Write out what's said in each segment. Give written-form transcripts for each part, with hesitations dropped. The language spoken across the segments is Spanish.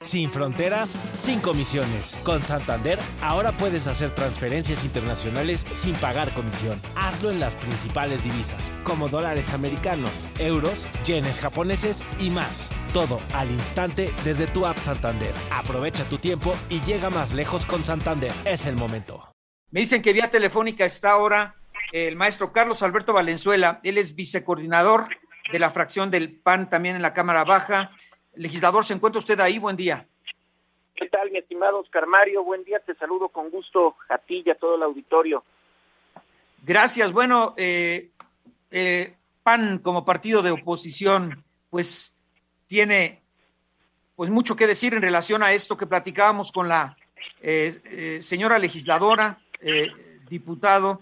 Sin fronteras, sin comisiones. Con Santander, ahora puedes hacer transferencias internacionales sin pagar comisión. Hazlo en las principales divisas, como dólares americanos, euros, yenes japoneses y más. Todo al instante desde tu app Santander. Aprovecha tu tiempo y llega más lejos con Santander. Es el momento. Me dicen que vía telefónica está ahora el maestro Carlos Alberto Valenzuela. Él es vicecoordinador de la fracción del PAN también en la Cámara Baja. Legislador, ¿se encuentra usted ahí? Buen día. ¿Qué tal, mi estimado Oscar Mario? Buen día, te saludo con gusto a ti y a todo el auditorio. Gracias. Bueno, PAN como partido de oposición, pues tiene pues mucho que decir en relación a esto que platicábamos con la señora legisladora, diputado.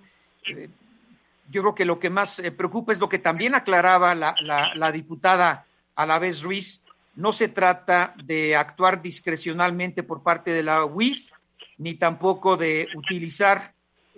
Yo creo que lo que más preocupa es lo que también aclaraba la diputada Alavés Ruiz. No se trata de actuar discrecionalmente por parte de la UIF, ni tampoco de utilizar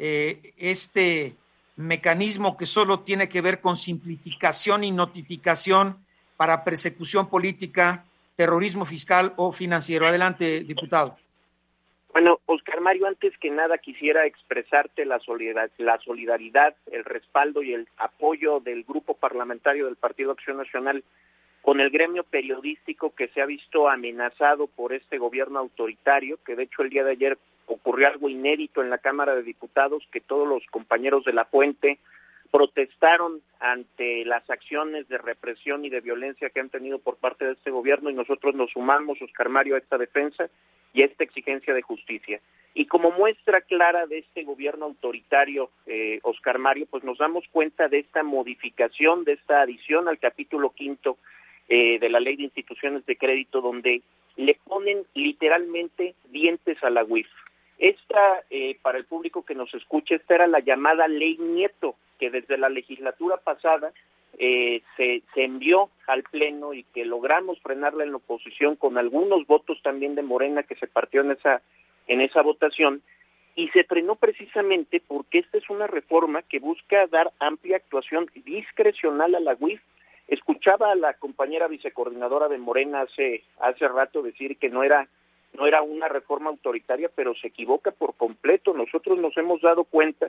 este mecanismo que solo tiene que ver con simplificación y notificación para persecución política, terrorismo fiscal o financiero. Adelante, diputado. Bueno, Oscar Mario, antes que nada quisiera expresarte la solidaridad, el respaldo y el apoyo del grupo parlamentario del Partido Acción Nacional con el gremio periodístico que se ha visto amenazado por este gobierno autoritario, que de hecho el día de ayer ocurrió algo inédito en la Cámara de Diputados, que todos los compañeros de La Fuente protestaron ante las acciones de represión y de violencia que han tenido por parte de este gobierno, y nosotros nos sumamos, Oscar Mario, a esta defensa y a esta exigencia de justicia. Y como muestra clara de este gobierno autoritario, Oscar Mario, pues nos damos cuenta de esta modificación, de esta adición al capítulo 5 de la Ley de Instituciones de Crédito, donde le ponen literalmente dientes a la UIF. Esta, para el público que nos escucha, esta era la llamada Ley Nieto, que desde la legislatura pasada se envió al Pleno y que logramos frenarla en la oposición con algunos votos también de Morena que se partió en esa votación, y se frenó precisamente porque esta es una reforma que busca dar amplia actuación discrecional a la UIF. Escuchaba a la compañera vicecoordinadora de Morena hace rato decir que no era una reforma autoritaria, pero se equivoca por completo. Nosotros nos hemos dado cuenta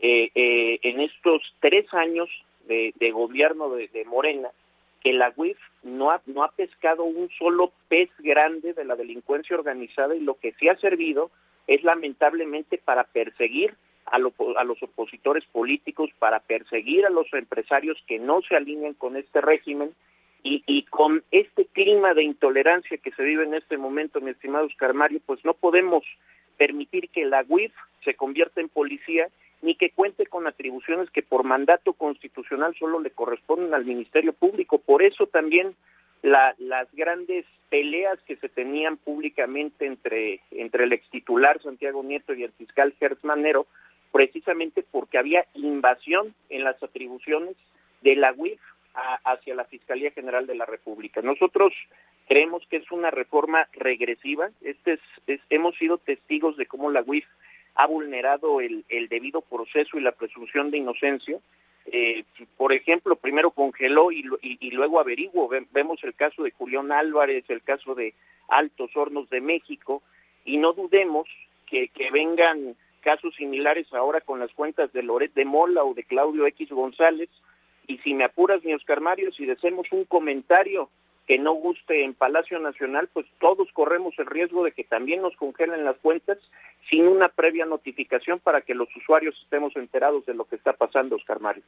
en estos 3 años de gobierno de Morena que la UIF no ha pescado un solo pez grande de la delincuencia organizada, y lo que sí ha servido es lamentablemente para perseguir a los opositores políticos, para perseguir a los empresarios que no se alinean con este régimen, y con este clima de intolerancia que se vive en este momento, mi estimado Oscar Mario, pues no podemos permitir que la UIF se convierta en policía, ni que cuente con atribuciones que por mandato constitucional solo le corresponden al Ministerio Público. Por eso también las grandes peleas que se tenían públicamente entre el extitular Santiago Nieto y el fiscal Gertz Manero, precisamente porque había invasión en las atribuciones de la UIF hacia la Fiscalía General de la República. Nosotros creemos que es una reforma regresiva. Hemos sido testigos de cómo la UIF ha vulnerado el debido proceso y la presunción de inocencia. Por ejemplo, primero congeló y luego averiguó. Vemos el caso de Julián Álvarez, el caso de Altos Hornos de México, y no dudemos que vengan casos similares ahora con las cuentas de Loret de Mola o de Claudio X González. Y si me apuras, mi Oscar Mario, si hacemos un comentario que no guste en Palacio Nacional, pues todos corremos el riesgo de que también nos congelen las cuentas sin una previa notificación para que los usuarios estemos enterados de lo que está pasando, Oscar Mario.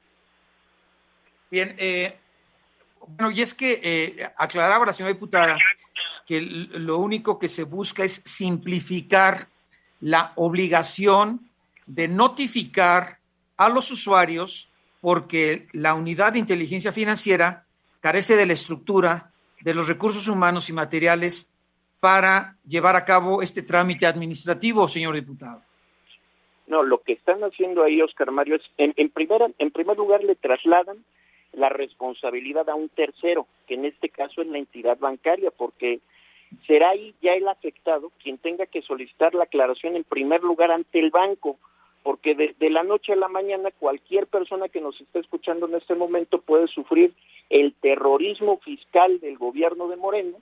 Bien, bueno, y es que aclaraba la señora diputada que lo único que se busca es simplificar la obligación de notificar a los usuarios, porque la unidad de inteligencia financiera carece de la estructura, de los recursos humanos y materiales para llevar a cabo este trámite administrativo, señor diputado. No, lo que están haciendo ahí, Oscar Mario, es en primer lugar le trasladan la responsabilidad a un tercero, que en este caso es la entidad bancaria, porque será ahí ya el afectado quien tenga que solicitar la aclaración en primer lugar ante el banco, porque de la noche a la mañana cualquier persona que nos esté escuchando en este momento puede sufrir el terrorismo fiscal del gobierno de Morena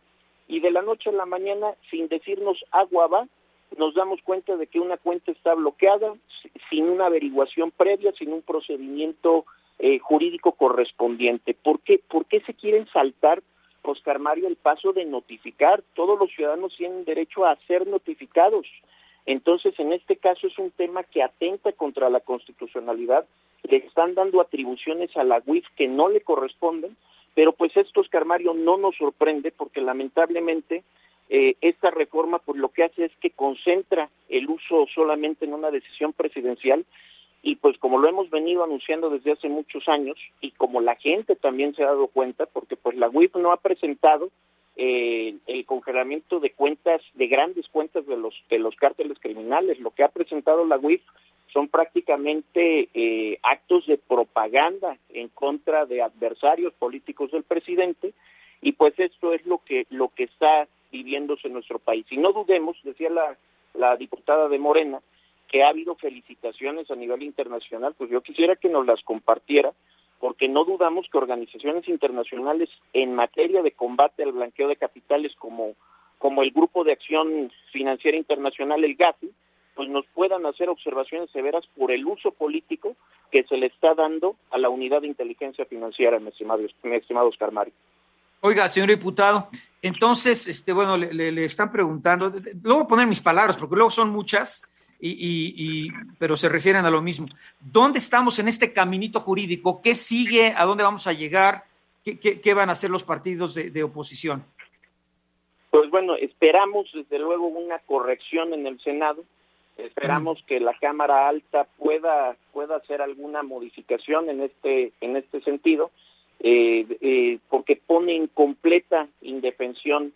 y de la noche a la mañana, sin decirnos agua va, nos damos cuenta de que una cuenta está bloqueada, sin una averiguación previa, sin un procedimiento jurídico correspondiente. ¿Por qué se quieren saltar, Oscar Mario, el paso de notificar? Todos los ciudadanos tienen derecho a ser notificados. Entonces, en este caso es un tema que atenta contra la constitucionalidad, le están dando atribuciones a la UIF que no le corresponden, pero pues esto, Oscar Mario, no nos sorprende porque lamentablemente esta reforma pues lo que hace es que concentra el uso solamente en una decisión presidencial, y pues como lo hemos venido anunciando desde hace muchos años, y como la gente también se ha dado cuenta, porque pues la UIF no ha presentado el congelamiento de cuentas, de grandes cuentas de los cárteles criminales. Lo que ha presentado la UIF son prácticamente actos de propaganda en contra de adversarios políticos del presidente, y pues esto es lo que está viviéndose en nuestro país. Y no dudemos, decía la diputada de Morena, que ha habido felicitaciones a nivel internacional, pues yo quisiera que nos las compartiera, porque no dudamos que organizaciones internacionales en materia de combate al blanqueo de capitales como el Grupo de Acción Financiera Internacional, el GAFI, pues nos puedan hacer observaciones severas por el uso político que se le está dando a la unidad de inteligencia financiera, mi estimado Oscar Mario. Oiga, señor diputado, entonces, bueno, le están preguntando, luego voy a poner mis palabras, porque luego son muchas, pero se refieren a lo mismo. ¿Dónde estamos en este caminito jurídico? ¿Qué sigue? ¿A dónde vamos a llegar? ¿Qué van a hacer los partidos de oposición? Pues bueno, esperamos desde luego una corrección en el Senado. Esperamos que la Cámara Alta pueda hacer alguna modificación en este sentido, porque pone en completa indefensión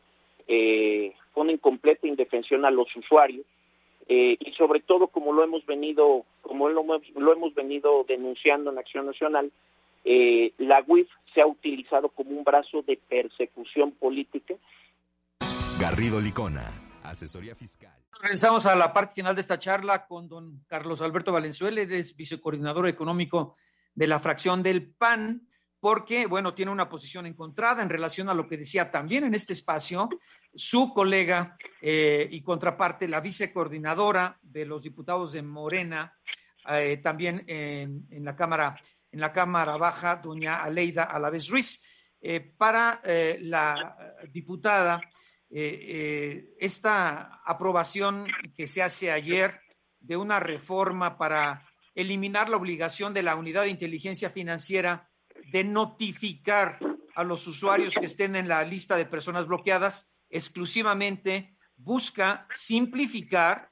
a los usuarios, y sobre todo como lo hemos venido denunciando en Acción Nacional, la UIF se ha utilizado como un brazo de persecución política. Garrido Licona, asesoría fiscal. Regresamos a la parte final de esta charla con don Carlos Alberto Valenzuela, es vicecoordinador económico de la fracción del PAN, porque, bueno, tiene una posición encontrada en relación a lo que decía también en este espacio su colega y contraparte, la vicecoordinadora de los diputados de Morena, también en la Cámara Baja, doña Aleida Alavés Ruiz. Para la diputada, esta aprobación que se hace ayer de una reforma para eliminar la obligación de la Unidad de Inteligencia Financiera de notificar a los usuarios que estén en la lista de personas bloqueadas, exclusivamente busca simplificar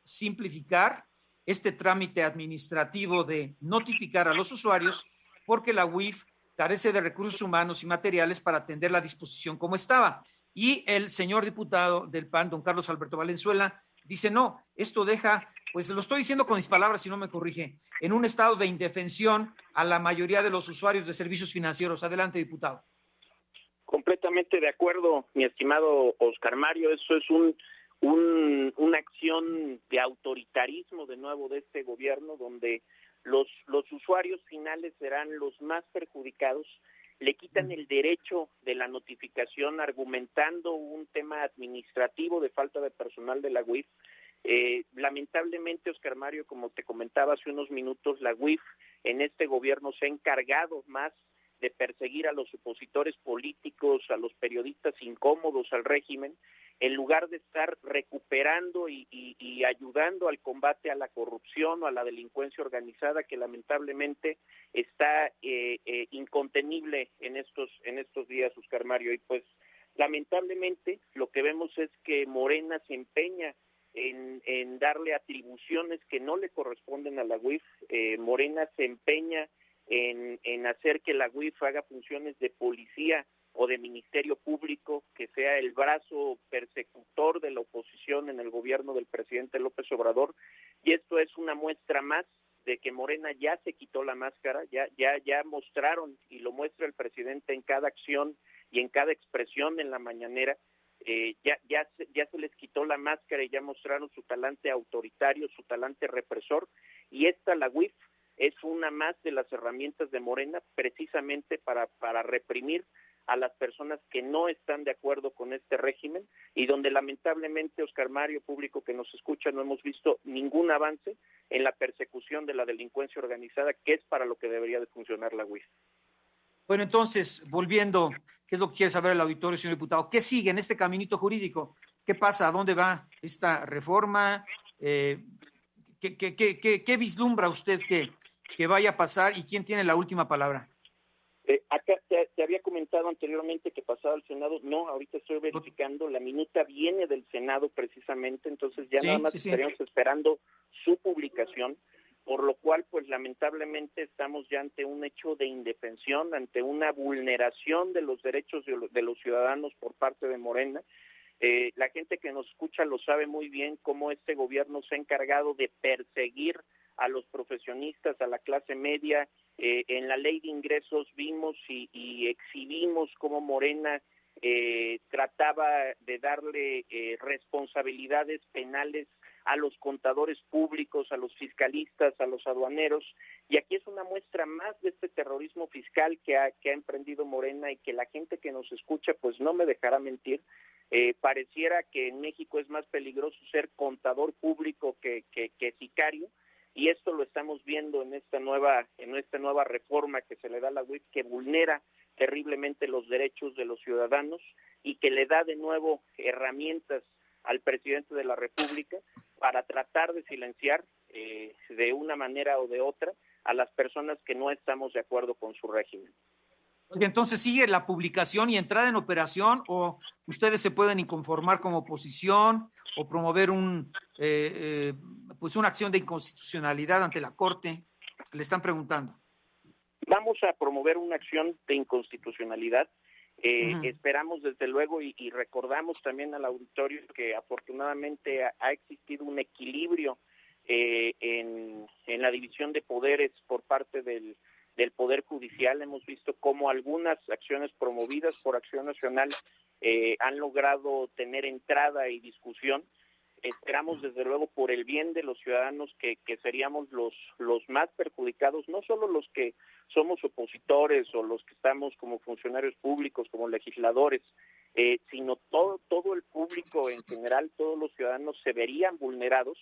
este trámite administrativo de notificar a los usuarios, porque la UIF carece de recursos humanos y materiales para atender la disposición como estaba. Y el señor diputado del PAN, don Carlos Alberto Valenzuela, dice, no, esto deja, pues lo estoy diciendo con mis palabras, si no me corrige, en un estado de indefensión a la mayoría de los usuarios de servicios financieros. Adelante, diputado. Completamente de acuerdo, mi estimado Oscar Mario. Eso es una acción de autoritarismo de nuevo de este gobierno, donde los usuarios finales serán los más perjudicados. Le quitan el derecho de la notificación argumentando un tema administrativo de falta de personal de la UIF. Lamentablemente, Oscar Mario, como te comentaba hace unos minutos, la UIF en este gobierno se ha encargado más de perseguir a los opositores políticos, a los periodistas incómodos al régimen, en lugar de estar recuperando y ayudando al combate a la corrupción o a la delincuencia organizada, que lamentablemente está incontenible en estos días, Oscar Mario. Y pues lamentablemente lo que vemos es que Morena se empeña en darle atribuciones que no le corresponden a la UIF. Morena se empeña en hacer que la UIF haga funciones de policía o de ministerio público, que sea el brazo persecutor de la oposición en el gobierno del presidente López Obrador, y esto es una muestra más de que Morena ya se quitó la máscara, ya mostraron, y lo muestra el presidente en cada acción y en cada expresión en la mañanera, ya se les quitó la máscara y ya mostraron su talante autoritario, su talante represor, y la UIF, es una más de las herramientas de Morena precisamente para reprimir a las personas que no están de acuerdo con este régimen y donde lamentablemente, Oscar Mario, público que nos escucha, no hemos visto ningún avance en la persecución de la delincuencia organizada, que es para lo que debería de funcionar la UIF. Bueno, entonces, volviendo, ¿qué es lo que quiere saber el auditorio, señor diputado? ¿Qué sigue en este caminito jurídico? ¿Qué pasa? ¿A dónde va esta reforma? ¿Qué vislumbra usted que vaya a pasar y quién tiene la última palabra? Acá te había comentado anteriormente que pasaba al Senado. No, ahorita estoy verificando, la minuta viene del Senado precisamente, entonces ya nada más estaríamos esperando su publicación, por lo cual pues lamentablemente estamos ya ante un hecho de indefensión, ante una vulneración de los derechos de los ciudadanos por parte de Morena. La gente que nos escucha lo sabe muy bien cómo este gobierno se ha encargado de perseguir a los profesionistas, a la clase media. En la ley de ingresos vimos y exhibimos cómo Morena trataba de darle responsabilidades penales a los contadores públicos, a los fiscalistas, a los aduaneros, y aquí es una muestra más de este terrorismo fiscal que ha emprendido Morena y que la gente que nos escucha pues no me dejará mentir. Pareciera que en México es más peligroso ser contador público que sicario, y esto lo estamos viendo en esta nueva reforma que se le da a la UIF, que vulnera terriblemente los derechos de los ciudadanos y que le da de nuevo herramientas al presidente de la República para tratar de silenciar de una manera o de otra a las personas que no estamos de acuerdo con su régimen. Oye, entonces sigue la publicación y entrada en operación, o ustedes se pueden inconformar como oposición o promover pues una acción de inconstitucionalidad ante la Corte. Le están preguntando. Vamos a promover una acción de inconstitucionalidad. Esperamos desde luego y recordamos también al auditorio que afortunadamente ha existido un equilibrio en la división de poderes por parte del Poder Judicial. Hemos visto cómo algunas acciones promovidas por Acción Nacional han logrado tener entrada y discusión. Esperamos desde luego por el bien de los ciudadanos que seríamos los más perjudicados, no solo los que somos opositores o los que estamos como funcionarios públicos, como legisladores, sino todo el público en general, todos los ciudadanos se verían vulnerados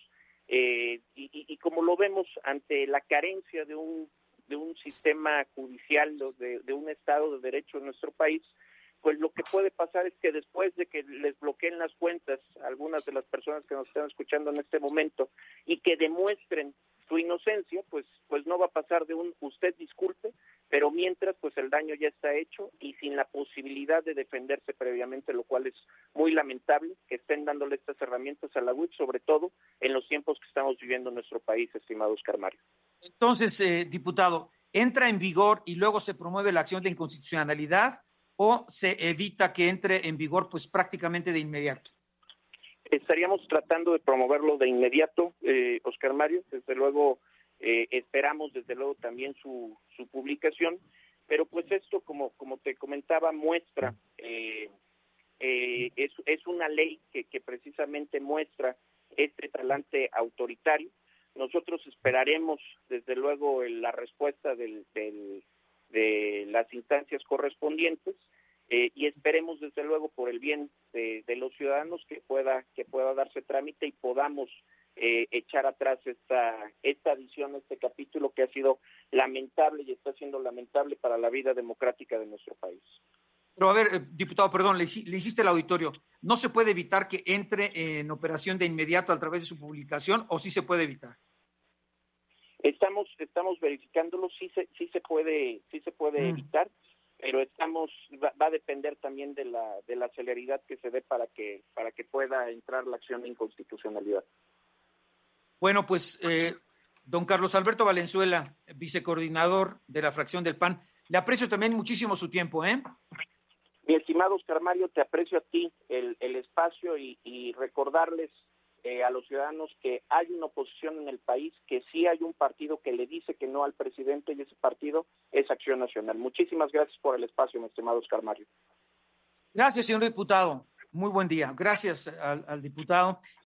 y como lo vemos ante la carencia de un sistema judicial, de un Estado de Derecho en nuestro país, pues lo que puede pasar es que después de que les bloqueen las cuentas a algunas de las personas que nos están escuchando en este momento y que demuestren su inocencia, pues no va a pasar de un usted disculpe, pero mientras pues el daño ya está hecho y sin la posibilidad de defenderse previamente, lo cual es muy lamentable que estén dándole estas herramientas a la UIF, sobre todo en los tiempos que estamos viviendo en nuestro país, estimado Oscar Mario. Entonces, diputado, ¿entra en vigor y luego se promueve la acción de inconstitucionalidad o se evita que entre en vigor pues prácticamente de inmediato? Estaríamos tratando de promoverlo de inmediato, Oscar Mario. Desde luego esperamos desde luego también su publicación, pero pues esto como te comentaba muestra es una ley que precisamente muestra este talante autoritario. Nosotros esperaremos desde luego la respuesta de las instancias correspondientes y esperemos desde luego por el bien de los ciudadanos que pueda darse trámite y podamos echar atrás esta adición, este capítulo que ha sido lamentable y está siendo lamentable para la vida democrática de nuestro país. Pero a ver, diputado, perdón, le insiste el auditorio, ¿no se puede evitar que entre en operación de inmediato a través de su publicación o sí se puede evitar? Estamos verificándolo, sí se puede evitar, pero va a depender también de la celeridad que se dé para que pueda entrar la acción de inconstitucionalidad. Bueno, pues don Carlos Alberto Valenzuela, vicecoordinador de la fracción del PAN, le aprecio también muchísimo su tiempo, ¿eh? Mi estimado Oscar Mario, te aprecio a ti el espacio y recordarles a los ciudadanos que hay una oposición en el país, que sí hay un partido que le dice que no al presidente y ese partido es Acción Nacional. Muchísimas gracias por el espacio, mi estimado Oscar Mario. Gracias, señor diputado. Muy buen día. Gracias al diputado.